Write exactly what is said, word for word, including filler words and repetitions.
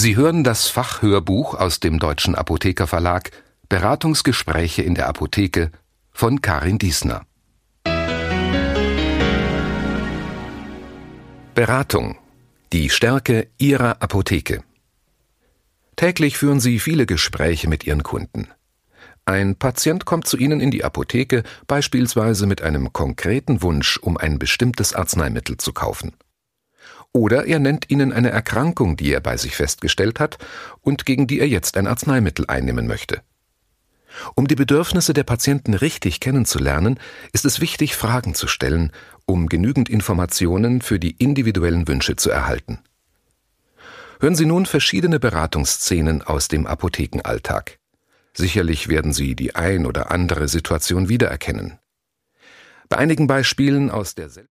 Sie hören das Fachhörbuch aus dem Deutschen Apothekerverlag Beratungsgespräche in der Apotheke von Karin Diesner. Beratung. Die Stärke Ihrer Apotheke. Täglich führen Sie viele Gespräche mit Ihren Kunden. Ein Patient kommt zu Ihnen in die Apotheke, beispielsweise mit einem konkreten Wunsch, um ein bestimmtes Arzneimittel zu kaufen. Oder er nennt Ihnen eine Erkrankung, die er bei sich festgestellt hat und gegen die er jetzt ein Arzneimittel einnehmen möchte. Um die Bedürfnisse der Patienten richtig kennenzulernen, ist es wichtig, Fragen zu stellen, um genügend Informationen für die individuellen Wünsche zu erhalten. Hören Sie nun verschiedene Beratungsszenen aus dem Apothekenalltag. Sicherlich werden Sie die ein oder andere Situation wiedererkennen. Bei einigen Beispielen aus der